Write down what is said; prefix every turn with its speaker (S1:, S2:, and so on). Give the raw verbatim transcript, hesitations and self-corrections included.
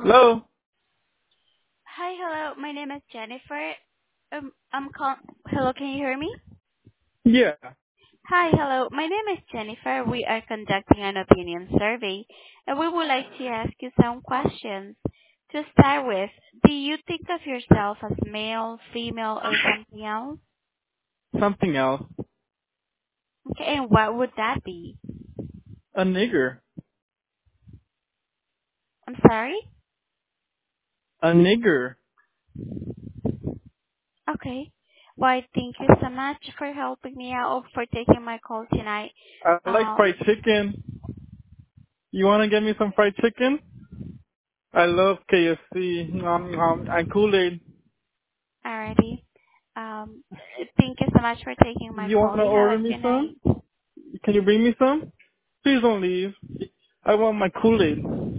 S1: Hello?
S2: Hi, hello. My name is Jennifer. Um, I'm call. Hello, can you hear me?
S1: Yeah.
S2: Hi, hello. My name is Jennifer. We are conducting an opinion survey, and we would like to ask you some questions. To start with, do you think of yourself as male, female, or something else?
S1: Something else.
S2: Okay, and what would that be?
S1: A nigger.
S2: I'm sorry?
S1: A nigger.
S2: Okay. Well, thank you so much for helping me out, for taking my call tonight.
S1: I like
S2: Um,
S1: fried chicken. You want to get me some fried chicken? I love K F C. Um, um, and Kool-Aid.
S2: alrighty. Um, thank you so much for taking my
S1: You want
S2: call.
S1: to
S2: You have
S1: order
S2: a
S1: me
S2: good
S1: some?
S2: night.
S1: Can you bring me some? Please don't leave. I want my Kool-Aid.